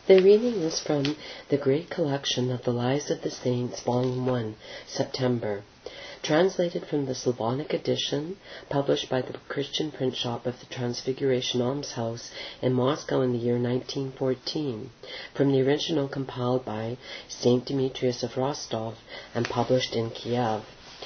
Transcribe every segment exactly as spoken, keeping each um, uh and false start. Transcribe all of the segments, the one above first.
The reading is from the Great Collection of the Lives of the Saints, Volume one, September, translated from the Slavonic edition, published by the Christian print shop of the Transfiguration Almshouse in Moscow in the year nineteen fourteen, from the original compiled by Saint Demetrius of Rostov and published in Kiev.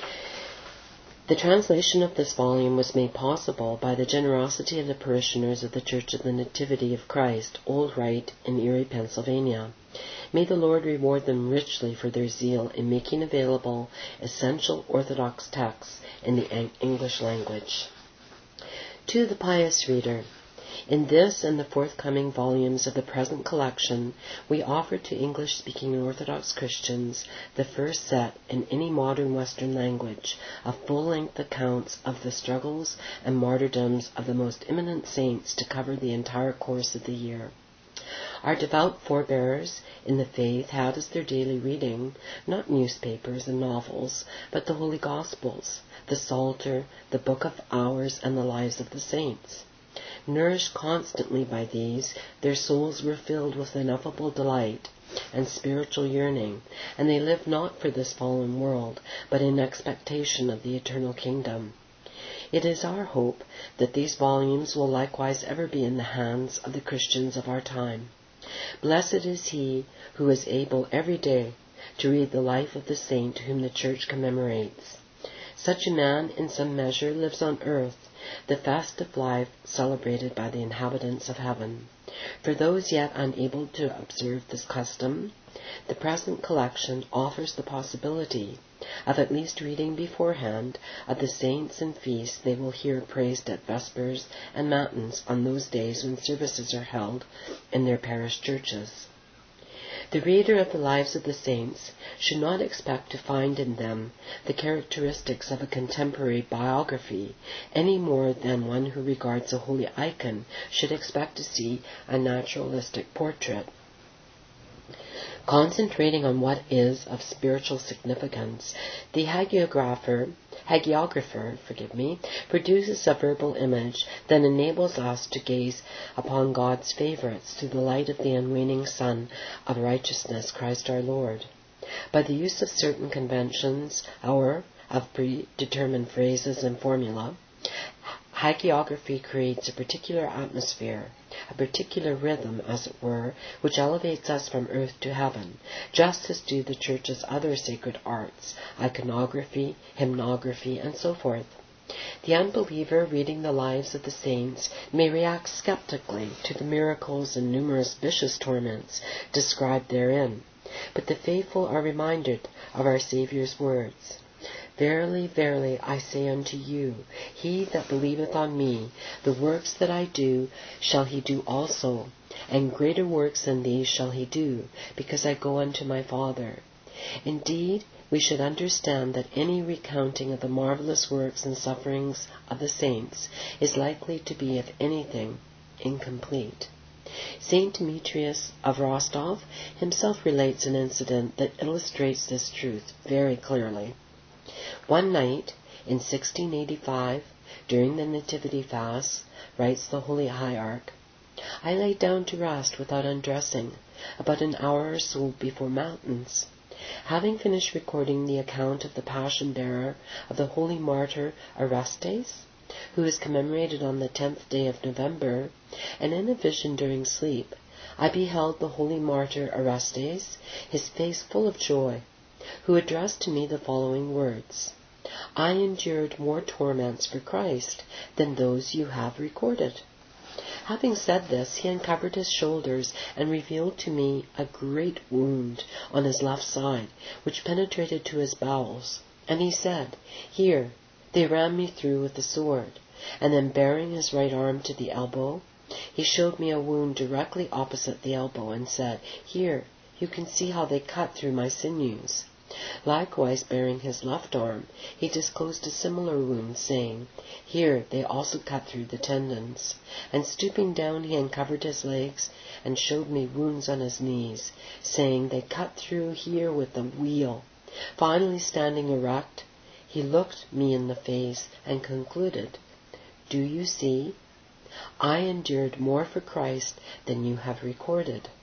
The translation of this volume was made possible by the generosity of the parishioners of the Church of the Nativity of Christ, Old Rite, in Erie, Pennsylvania. May the Lord reward them richly for their zeal in making available essential Orthodox texts in the English language. To the pious reader, in this and the forthcoming volumes of the present collection, we offer to English-speaking Orthodox Christians the first set in any modern Western language of full-length accounts of the struggles and martyrdoms of the most eminent saints to cover the entire course of the year. Our devout forebears in the faith had as their daily reading not newspapers and novels, but the Holy Gospels, the Psalter, the Book of Hours, and the Lives of the Saints. Nourished constantly by these, their souls were filled with ineffable delight and spiritual yearning, and they lived not for this fallen world, but in expectation of the eternal kingdom. It is our hope that these volumes will likewise ever be in the hands of the Christians of our time. Blessed is he who is able every day to read the life of the saint whom the Church commemorates. Such a man, in some measure, lives on earth, the festive life celebrated by the inhabitants of heaven. For those yet unable to observe this custom, the present collection offers the possibility of at least reading beforehand of the saints and feasts they will hear praised at Vespers and Matins on those days when services are held in their parish churches. The reader of the Lives of the Saints should not expect to find in them the characteristics of a contemporary biography any more than one who regards a holy icon should expect to see a naturalistic portrait. Concentrating on what is of spiritual significance, the hagiographer, hagiographer forgive me, produces a verbal image that enables us to gaze upon God's favorites through the light of the unwaning sun of righteousness, Christ our Lord. By the use of certain conventions, or of predetermined phrases and formula, hagiography creates a particular atmosphere, a particular rhythm, as it were, which elevates us from earth to heaven, just as do the Church's other sacred arts, iconography, hymnography, and so forth. The unbeliever reading the lives of the saints may react skeptically to the miracles and numerous vicious torments described therein, but the faithful are reminded of our Saviour's words. Verily, verily, I say unto you, he that believeth on me, the works that I do shall he do also, and greater works than these shall he do, because I go unto my Father. Indeed, we should understand that any recounting of the marvelous works and sufferings of the saints is likely to be, if anything, incomplete. Saint Demetrius of Rostov himself relates an incident that illustrates this truth very clearly. One night, in sixteen eighty-five, during the Nativity Fast, writes the Holy Hierarch, I lay down to rest without undressing, about an hour or so before Matins. Having finished recording the account of the Passion-bearer of the holy martyr Orestes, who is commemorated on the tenth day of November, and in a vision during sleep, I beheld the holy martyr Orestes, his face full of joy, who addressed to me the following words, I endured more torments for Christ than those you have recorded. Having said this, he uncovered his shoulders and revealed to me a great wound on his left side, which penetrated to his bowels. And he said, Here, they ran me through with the sword. And then baring his right arm to the elbow, he showed me a wound directly opposite the elbow and said, Here, you can see how they cut through my sinews. Likewise, baring his left arm, he disclosed a similar wound, saying, Here they also cut through the tendons. And stooping down, he uncovered his legs and showed me wounds on his knees, saying, They cut through here with a wheel. Finally, standing erect, he looked me in the face and concluded, Do you see? I endured more for Christ than you have recorded.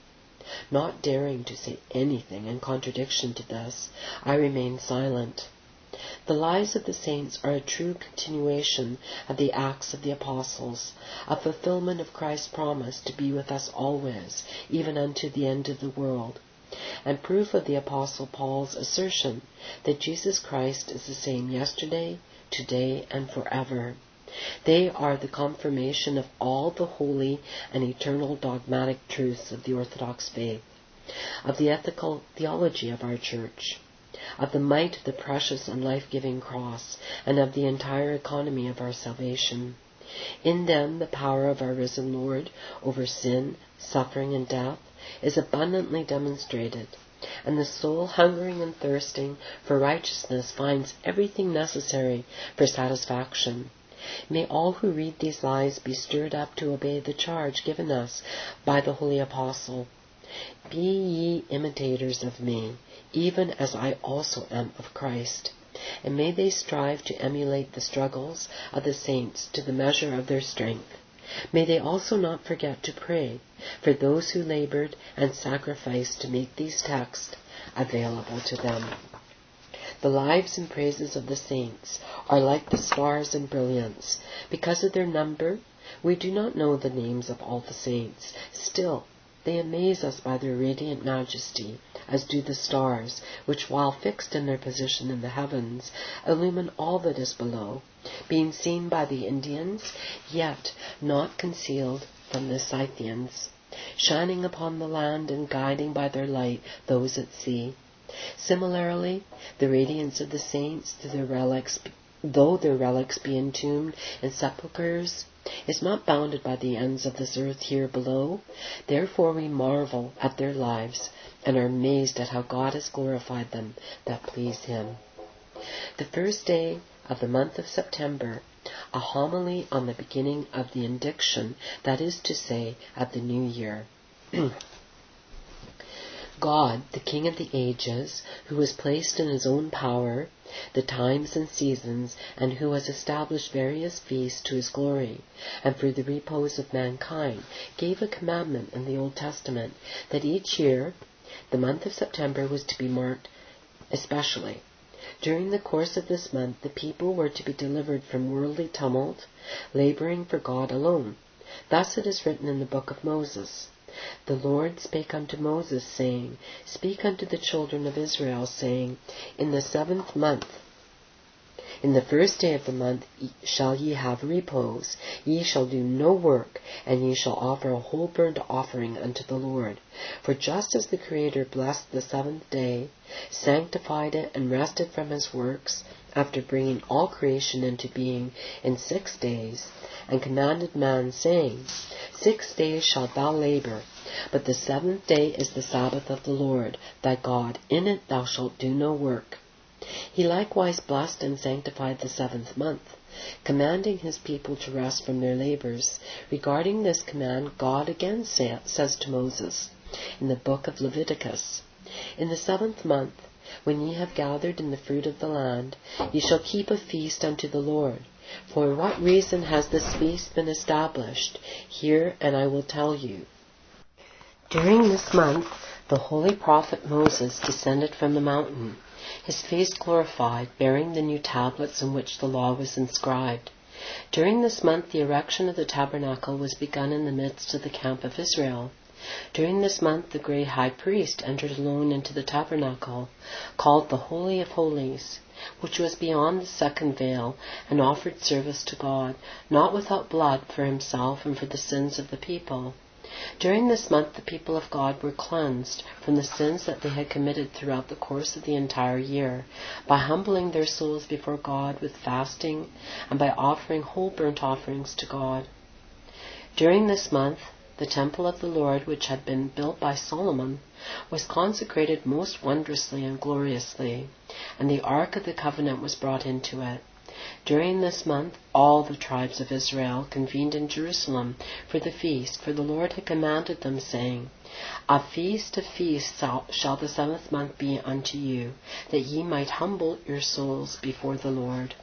not daring to say anything in contradiction to this, I remained silent. The lives of the saints are a true continuation of the Acts of the Apostles, a fulfillment of Christ's promise to be with us always, even unto the end of the world, and proof of the Apostle Paul's assertion that Jesus Christ is the same yesterday, today, and forever. They are the confirmation of all the holy and eternal dogmatic truths of the Orthodox faith, of the ethical theology of our Church, of the might of the precious and life-giving cross, and of the entire economy of our salvation. In them the power of our risen Lord over sin, suffering, and death is abundantly demonstrated, and the soul hungering and thirsting for righteousness finds everything necessary for satisfaction. May all who read these lies be stirred up to obey the charge given us by the Holy Apostle. Be ye imitators of me, even as I also am of Christ. And may they strive to emulate the struggles of the saints to the measure of their strength. May they also not forget to pray for those who labored and sacrificed to make these texts available to them. The lives and praises of the saints are like the stars in brilliance. Because of their number, we do not know the names of all the saints. Still, they amaze us by their radiant majesty, as do the stars, which, while fixed in their position in the heavens, illumine all that is below, being seen by the Indians, yet not concealed from the Scythians, shining upon the land and guiding by their light those at sea. Similarly, the radiance of the saints, through their relics, though their relics be entombed in sepulchres, is not bounded by the ends of this earth here below. Therefore we marvel at their lives, and are amazed at how God has glorified them that please Him. The first day of the month of September, a homily on the beginning of the indiction, that is to say, at the new year. God, the King of the ages, who has placed in His own power the times and seasons, and who has established various feasts to His glory, and for the repose of mankind, gave a commandment in the Old Testament that each year the month of September was to be marked especially. During the course of this month, the people were to be delivered from worldly tumult, laboring for God alone. Thus it is written in the book of Moses, The Lord spake unto Moses, saying, Speak unto the children of Israel, saying, In the seventh month, in the first day of the month shall ye have repose, ye shall do no work, and ye shall offer a whole burnt offering unto the Lord. For just as the Creator blessed the seventh day, sanctified it, and rested from His works, after bringing all creation into being in six days, and commanded man, saying, Six days shalt thou labor, but the seventh day is the Sabbath of the Lord thy God. In it thou shalt do no work. He likewise blessed and sanctified the seventh month, commanding His people to rest from their labors. Regarding this command, God again say, says to Moses in the book of Leviticus, In the seventh month, when ye have gathered in the fruit of the land, ye shall keep a feast unto the Lord. For what reason has this feast been established? Hear, and I will tell you. During this month, the holy prophet Moses descended from the mountain, his face glorified, bearing the new tablets in which the law was inscribed. During this month, the erection of the tabernacle was begun in the midst of the camp of Israel. During this month, the great high priest entered alone into the tabernacle, called the Holy of Holies, which was beyond the second veil, and offered service to God, not without blood, for himself and for the sins of the people. During this month, the people of God were cleansed from the sins that they had committed throughout the course of the entire year, by humbling their souls before God with fasting, and by offering whole burnt offerings to God. During this month, the temple of the Lord, which had been built by Solomon, was consecrated most wondrously and gloriously, and the Ark of the Covenant was brought into it. During this month, all the tribes of Israel convened in Jerusalem for the feast, for the Lord had commanded them, saying, A feast of feasts shall the seventh month be unto you, that ye might humble your souls before the Lord.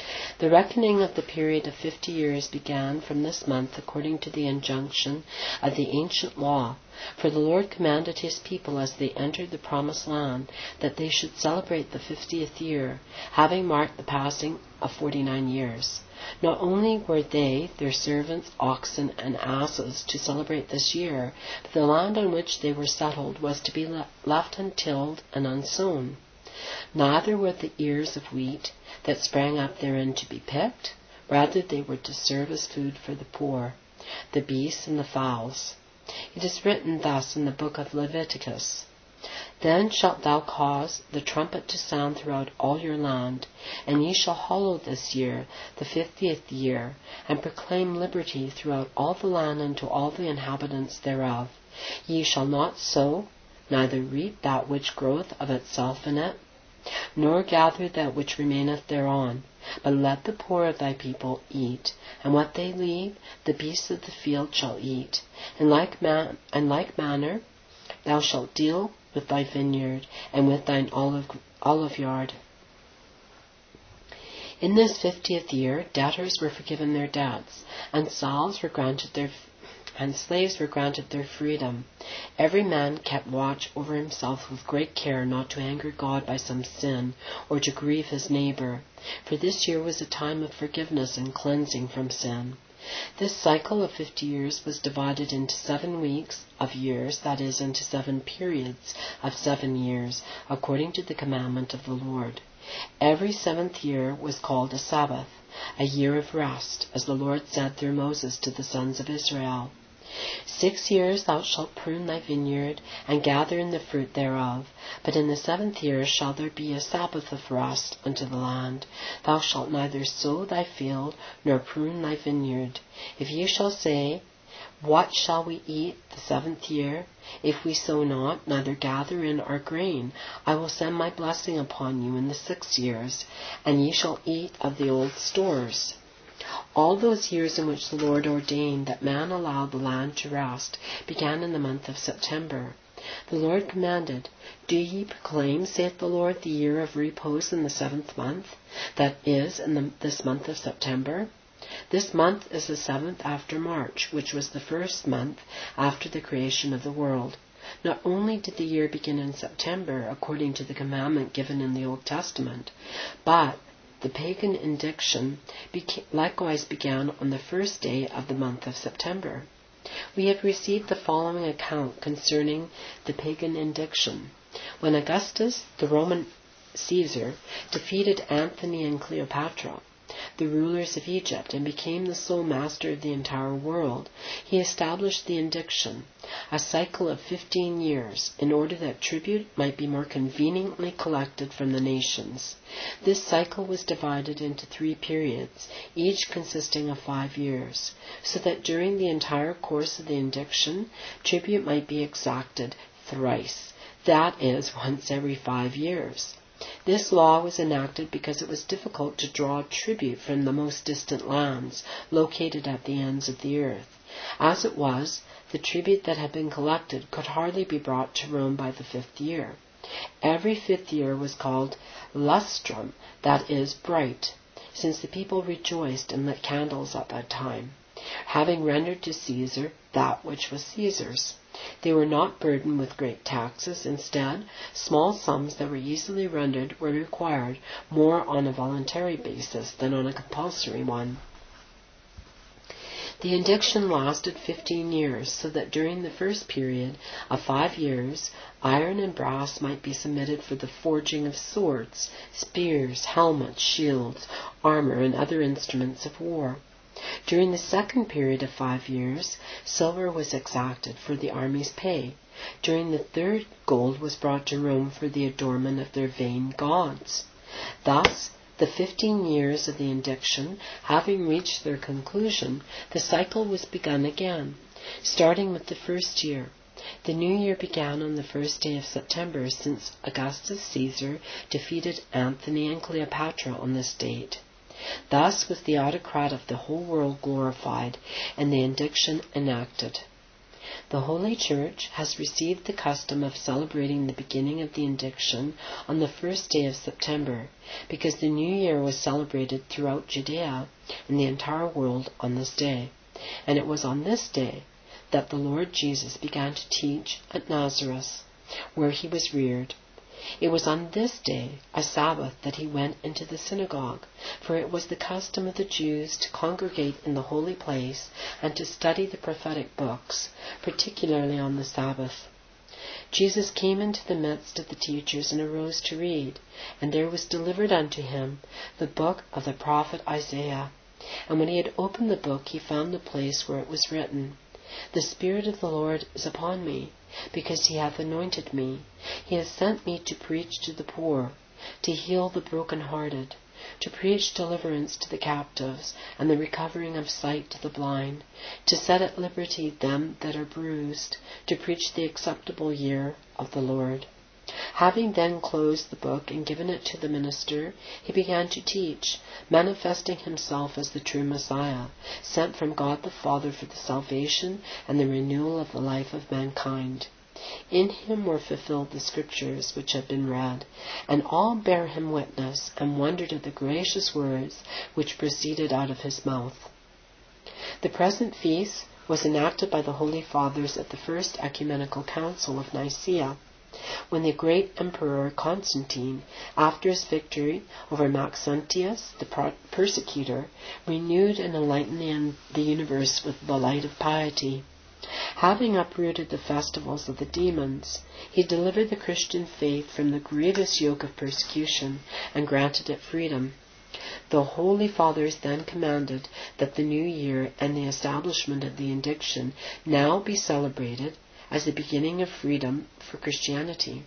The reckoning of the period of fifty years began from this month according to the injunction of the ancient law. For the Lord commanded his people as they entered the promised land that they should celebrate the fiftieth year, having marked the passing of forty-nine years. Not only were they, their servants, oxen, and asses to celebrate this year, but the land on which they were settled was to be le- left untilled and unsown. Neither were the ears of wheat that sprang up therein to be picked, rather they were to serve as food for the poor, the beasts and the fowls. It is written thus in the book of Leviticus, Then shalt thou cause the trumpet to sound throughout all your land, and ye shall hallow this year, the fiftieth year, and proclaim liberty throughout all the land unto all the inhabitants thereof. Ye shall not sow, neither reap that which groweth of itself in it, nor gather that which remaineth thereon, but let the poor of thy people eat, and what they leave the beasts of the field shall eat. In like, man- in like manner thou shalt deal with thy vineyard, and with thine olive, olive yard. In this fiftieth year debtors were forgiven their debts, and slaves were granted their and slaves were granted their freedom. Every man kept watch over himself with great care not to anger God by some sin, or to grieve his neighbor, for this year was a time of forgiveness and cleansing from sin. This cycle of fifty years was divided into seven weeks of years, that is, into seven periods of seven years, according to the commandment of the Lord. Every seventh year was called a Sabbath, a year of rest, as the Lord said through Moses to the sons of Israel. Six years thou shalt prune thy vineyard, and gather in the fruit thereof. But in the seventh year shall there be a Sabbath of rest unto the land. Thou shalt neither sow thy field, nor prune thy vineyard. If ye shall say, What shall we eat the seventh year? If we sow not, neither gather in our grain, I will send my blessing upon you in the six years, and ye shall eat of the old stores. All those years in which the Lord ordained that man allow the land to rest began in the month of September. The Lord commanded, Do ye proclaim, saith the Lord, the year of repose in the seventh month, that is, in the, this month of September? This month is the seventh after March, which was the first month after the creation of the world. Not only did the year begin in September, according to the commandment given in the Old Testament, but the pagan indiction beca- likewise began on the first day of the month of September. We have received the following account concerning the pagan indiction. When Augustus, the Roman Caesar, defeated Antony and Cleopatra, the rulers of Egypt, and became the sole master of the entire world, he established the indiction, a cycle of fifteen years, in order that tribute might be more conveniently collected from the nations. This cycle was divided into three periods, each consisting of five years, so that during the entire course of the indiction, tribute might be exacted thrice, that is, once every five years. This law was enacted because it was difficult to draw tribute from the most distant lands, located at the ends of the earth. As it was, the tribute that had been collected could hardly be brought to Rome by the fifth year. Every fifth year was called lustrum, that is, bright, since the people rejoiced and lit candles at that time, having rendered to Caesar that which was Caesar's. They were not burdened with great taxes. Instead, small sums that were easily rendered were required, more on a voluntary basis than on a compulsory one. The indiction lasted fifteen years, so that during the first period of five years, iron and brass might be submitted for the forging of swords, spears, helmets, shields, armor, and other instruments of war. During the second period of five years, silver was exacted for the army's pay. During the third, gold was brought to Rome for the adornment of their vain gods. Thus, the fifteen years of the indiction having reached their conclusion, the cycle was begun again, starting with the first year. The new year began on the first day of September, since Augustus Caesar defeated Antony and Cleopatra on this date. Thus was the autocrat of the whole world glorified, and the indiction enacted. The Holy Church has received the custom of celebrating the beginning of the indiction on the first day of September, because the New Year was celebrated throughout Judea and the entire world on this day. And it was on this day that the Lord Jesus began to teach at Nazareth, where he was reared. It was on this day, a Sabbath, that he went into the synagogue, for it was the custom of the Jews to congregate in the holy place and to study the prophetic books, particularly on the Sabbath. Jesus came into the midst of the teachers and arose to read, and there was delivered unto him the book of the prophet Isaiah. And when he had opened the book, he found the place where it was written, The Spirit of the Lord is upon me, because he hath anointed me. He hath sent me to preach to the poor, to heal the brokenhearted, to preach deliverance to the captives, and the recovering of sight to the blind, to set at liberty them that are bruised, to preach the acceptable year of the Lord. Having then closed the book and given it to the minister, he began to teach, manifesting himself as the true Messiah, sent from God the Father for the salvation and the renewal of the life of mankind. In him were fulfilled the scriptures which have been read, and all bare him witness, and wondered at the gracious words which proceeded out of his mouth. The present feast was enacted by the Holy Fathers at the First Ecumenical Council of Nicaea, when the great Emperor Constantine, after his victory over Maxentius, the persecutor, renewed and enlightened the, the universe with the light of piety. Having uprooted the festivals of the demons, he delivered the Christian faith from the grievous yoke of persecution and granted it freedom. The Holy Fathers then commanded that the new year and the establishment of the indiction now be celebrated as the beginning of freedom for Christianity,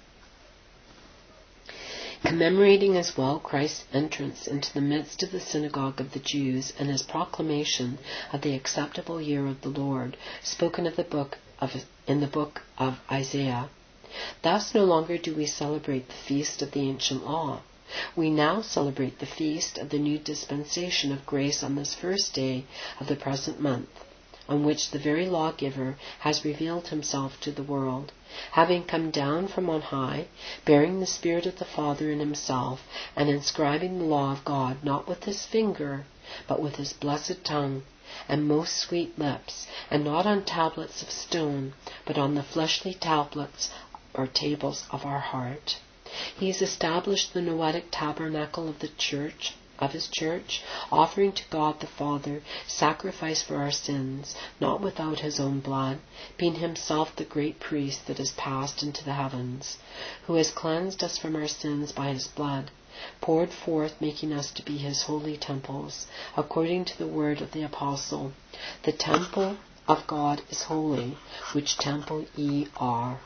commemorating as well Christ's entrance into the midst of the synagogue of the Jews and his proclamation of the acceptable year of the Lord, spoken of the book of, in the book of Isaiah. Thus no longer do we celebrate the feast of the ancient law. We now celebrate the feast of the new dispensation of grace on this first day of the present month, on which the very lawgiver has revealed himself to the world, having come down from on high, bearing the Spirit of the Father in himself, and inscribing the law of God not with his finger, but with his blessed tongue, and most sweet lips, and not on tablets of stone, but on the fleshly tablets or tables of our heart. He has established the Noetic tabernacle of the church, of his church, offering to God the Father sacrifice for our sins, not without his own blood, being himself the great priest that is passed into the heavens, who has cleansed us from our sins by his blood, poured forth, making us to be his holy temples, according to the word of the apostle, the temple of God is holy, which temple ye are.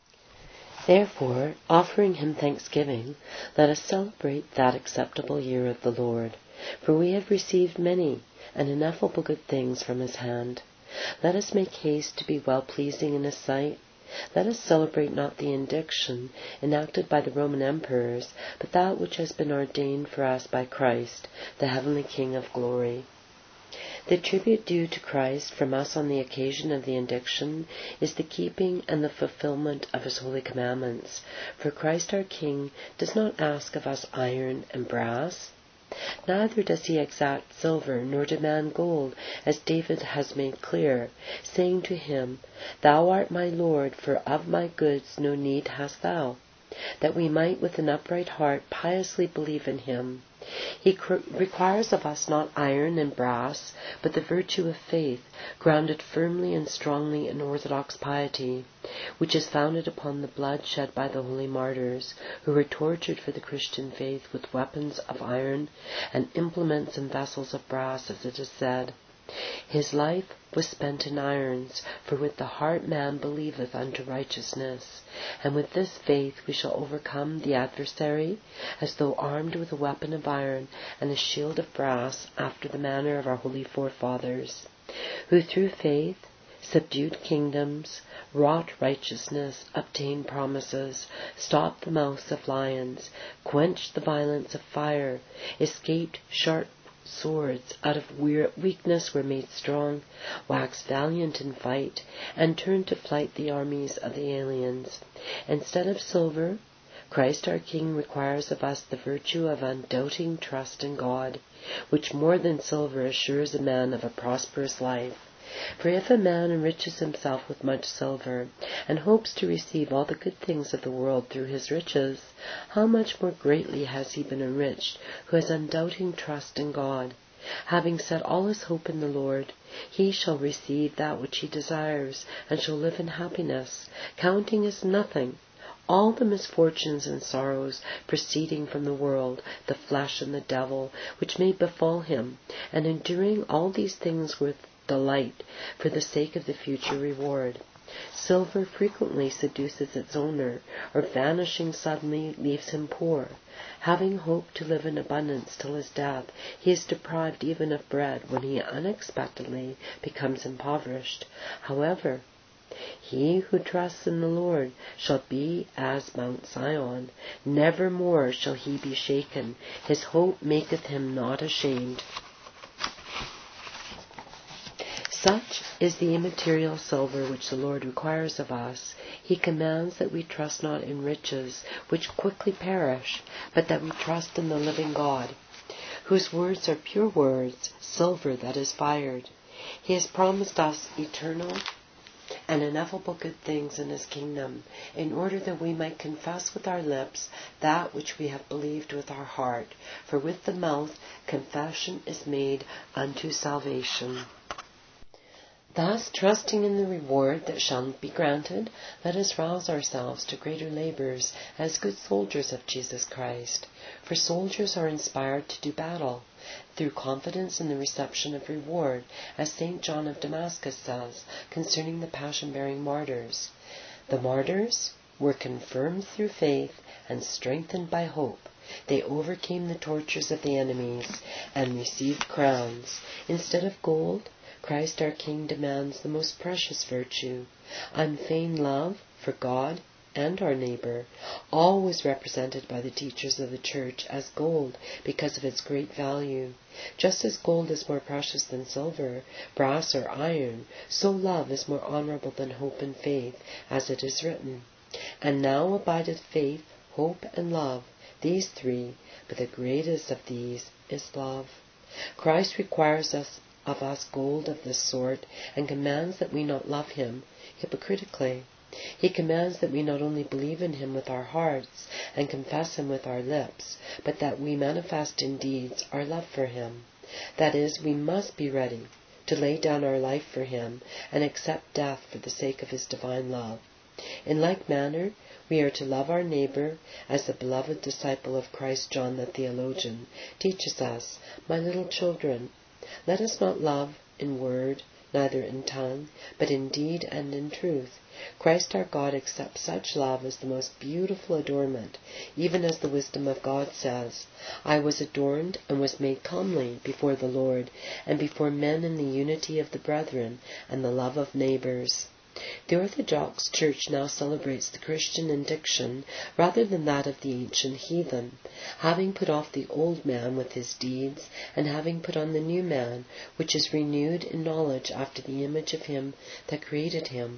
Therefore, offering him thanksgiving, let us celebrate that acceptable year of the Lord, for we have received many and ineffable good things from his hand. Let us make haste to be well-pleasing in his sight. Let us celebrate not the indiction enacted by the Roman emperors, but that which has been ordained for us by Christ, the heavenly King of glory. The tribute due to Christ from us on the occasion of the indiction is the keeping and the fulfillment of his holy commandments, for Christ our King does not ask of us iron and brass. Neither does he exact silver, nor demand gold, as David has made clear, saying to him, Thou art my Lord, for of my goods no need hast thou, that we might with an upright heart piously believe in him. He cr- requires of us not iron and brass, but the virtue of faith, grounded firmly and strongly in orthodox piety, which is founded upon the blood shed by the holy martyrs, who were tortured for the Christian faith with weapons of iron and implements and vessels of brass, as it is said, His life was spent in irons, for with the heart man believeth unto righteousness. And with this faith we shall overcome the adversary, as though armed with a weapon of iron and a shield of brass, after the manner of our holy forefathers, who through faith subdued kingdoms, wrought righteousness, obtained promises, stopped the mouths of lions, quenched the violence of fire, escaped sharp swords out of weakness were made strong, waxed valiant in fight, and turned to flight the armies of the aliens. Instead of silver, Christ our King requires of us the virtue of undoubting trust in God, which more than silver assures a man of a prosperous life. For if a man enriches himself with much silver, and hopes to receive all the good things of the world through his riches, how much more greatly has he been enriched who has undoubting trust in God. Having set all his hope in the Lord, he shall receive that which he desires, and shall live in happiness, counting as nothing all the misfortunes and sorrows proceeding from the world, the flesh and the devil, which may befall him, and enduring all these things with delight for the sake of the future reward. Silver frequently seduces its owner, or vanishing suddenly leaves him poor. Having hoped to live in abundance till his death, he is deprived even of bread when he unexpectedly becomes impoverished. However, he who trusts in the Lord shall be as Mount Zion. Never more shall he be shaken. His hope maketh him not ashamed. Such is the immaterial silver which the Lord requires of us. He commands that we trust not in riches, which quickly perish, but that we trust in the living God, whose words are pure words, silver that is fired. He has promised us eternal and ineffable good things in his kingdom, in order that we might confess with our lips that which we have believed with our heart. For with the mouth confession is made unto salvation. Thus, trusting in the reward that shall be granted, let us rouse ourselves to greater labours as good soldiers of Jesus Christ. For soldiers are inspired to do battle, through confidence in the reception of reward, as Saint John of Damascus says concerning the passion-bearing martyrs. The martyrs were confirmed through faith and strengthened by hope. They overcame the tortures of the enemies and received crowns. Instead of gold, Christ our King demands the most precious virtue, unfeigned love for God and our neighbour, always represented by the teachers of the Church as gold because of its great value. Just as gold is more precious than silver, brass or iron, so love is more honourable than hope and faith, as it is written, "And now abideth faith, hope, and love, these three, but the greatest of these is love." Christ requires us of us gold of this sort, and commands that we not love him hypocritically. He commands that we not only believe in him with our hearts and confess him with our lips, but that we manifest in deeds our love for him. That is, we must be ready to lay down our life for him and accept death for the sake of his divine love. In like manner, we are to love our neighbour as the beloved disciple of Christ John the theologian teaches us. "My little children, let us not love in word, neither in tongue, but in deed and in truth." Christ our God accepts such love as the most beautiful adornment, even as the wisdom of God says, "I was adorned and was made comely before the Lord, and before men in the unity of the brethren and the love of neighbours." The Orthodox Church now celebrates the Christian indiction rather than that of the ancient heathen, having put off the old man with his deeds, and having put on the new man, which is renewed in knowledge after the image of him that created him.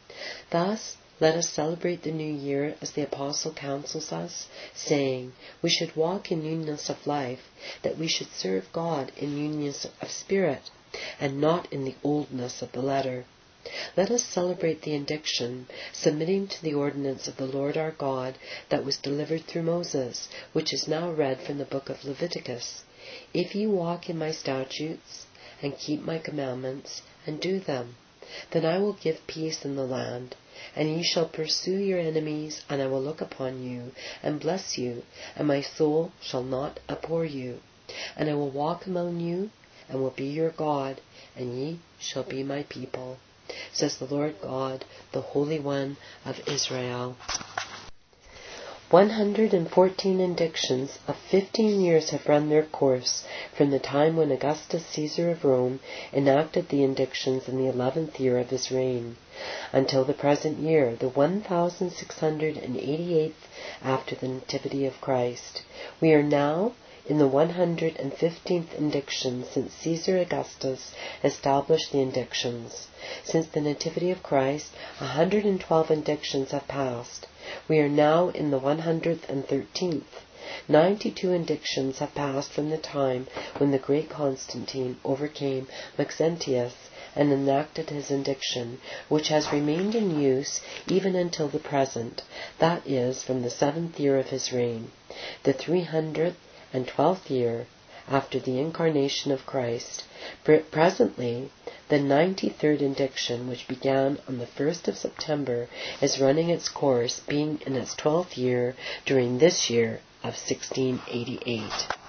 Thus, let us celebrate the new year as the Apostle counsels us, saying, we should walk in newness of life, that we should serve God in newness of spirit, and not in the oldness of the letter. Let us celebrate the indiction, submitting to the ordinance of the Lord our God that was delivered through Moses, which is now read from the book of Leviticus. "If ye walk in my statutes, and keep my commandments, and do them, then I will give peace in the land, and ye shall pursue your enemies, and I will look upon you, and bless you, and my soul shall not abhor you. And I will walk among you, and will be your God, and ye shall be my people, says the Lord God, the Holy One of Israel." One hundred and fourteen indictions of fifteen years have run their course from the time when Augustus Caesar of Rome enacted the indictions in the eleventh year of his reign, until the present year, the one thousand six hundred and eighty-eighth after the Nativity of Christ. We are now In the one hundred fifteenth indiction since Caesar Augustus established the indictions. Since the Nativity of Christ, one hundred twelve indictions have passed. We are now in the one hundred thirteenth. Ninety-two indictions have passed from the time when the great Constantine overcame Maxentius and enacted his indiction, which has remained in use even until the present, that is, from the seventh year of his reign. The three hundred twelfth year after the incarnation of Christ. Presently, the ninety-third indiction, which began on the first of September, is running its course, being in its twelfth year during this year of sixteen eighty-eight.